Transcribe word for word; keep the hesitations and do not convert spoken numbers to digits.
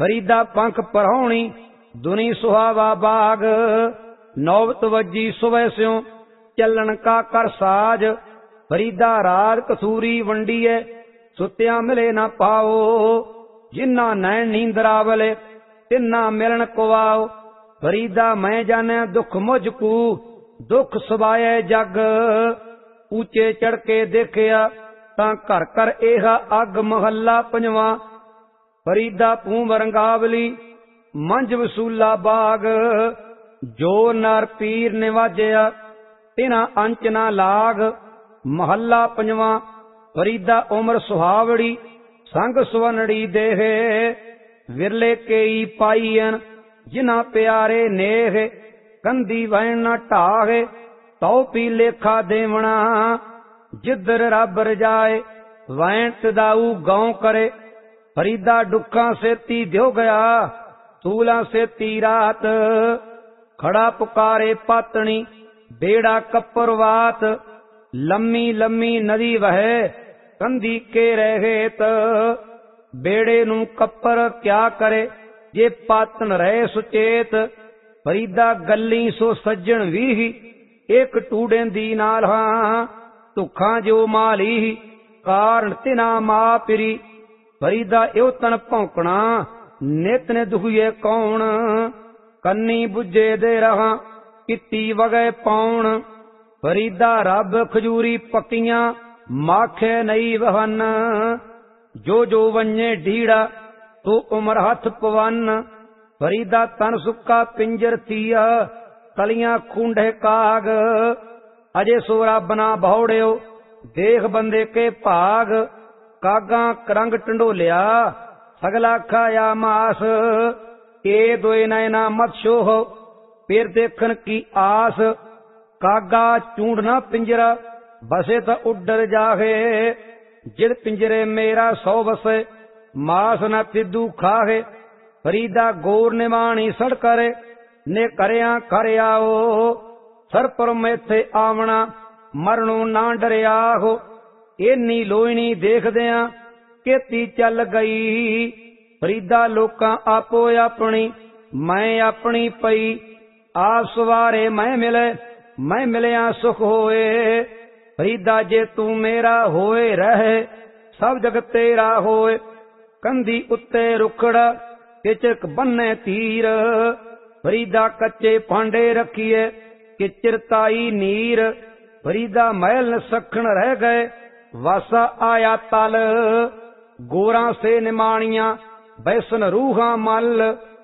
फरीदा पंख परौणी दुनी सुहावा बाग। नौबत वजी सुबह स्यों चलन का कर साज। फरीदा राज कसूरी वंडीए सुत्या मिले ना पाओ। जिन्ना नैन नींदरा वले तिन्ना मिलन कुआओ। फरीदा मैं जाने दुख मुझकू दुख सुबाए जग। ऊंचे चढ़ के देखिया तां घर कर एहा अग। महला पंजवा। फरीदा पूम रंगावली मंझ वसूला बाग। जो नर पीर निवाजिया तिना अंच ना लाग। महला पंजवा। फरीदा उमर सुहावड़ी संग सुवनड़ी देहे। विरले केई पाईयन जिना प्यारे नेह। कंधी वैन न ढाहे तौ पी लेखा देवना। जिधर रब रजाए वैन तदाऊ गांव करे। फरीदा डुखा सेती द्यो गया तूला सेती रात। खड़ा पुकारे पातनी बेड़ा कपरवात। लम्मी लम्मी नदी वहे कंधी के रहेत। बेड़े नू कपर क्या करे जे पातन रहे सुचेत। फरीदा गली सो सज्जन भी एक टूडे दी नाल। धुखा जो माली कारण तिना मा पिरी। फरीदा यो तन भौंकना नित ने दुखिए कौन। कन्नी बुझे दे रहा किती वगे पौन। फरीदा रब खजूरी पक्कियां माखे नई वहन। जो जो वन्ये ढीड़ा तो उमर हथ पवन। फरीदा तन सुक्का पिंजर थिया तलियां खूंडे काग। अजे सोरा बना भौड़ियो देख बंदे के भाग। कागा करंग टंडोलिया सगला खाया मास। ए दोए नैना मत शोह फिर देखन की आस। कागा चूंडना पिंजरा बसे तो उडर जाहे। जिद पिंजरे मेरा सौ बसे मास न तिदू खाहे। फरीदा गोर निवाणी सड़ करे ने करया कर आओ। सर पर मैथे आवना मरणों ना डरिया हो। इन्नी लोईनी देखदिया केती चल गई। फरीदा लोकां आपो अपनी मैं अपनी पई। आप सवारे मैं मिले मैं मिलिया सुख होए। फरीदा जे तू मेरा होए रहे सब जग तेरा होए। कंधी उत्ते रुखड़ा किचक बन्ने तीर। फरीदा कच्चे भांडे रखिए कि चिरताई नीर। फरीदा महल न सखण रह गए वासा आया तल। गोरा से निमाणिया बैसन रूहा मल।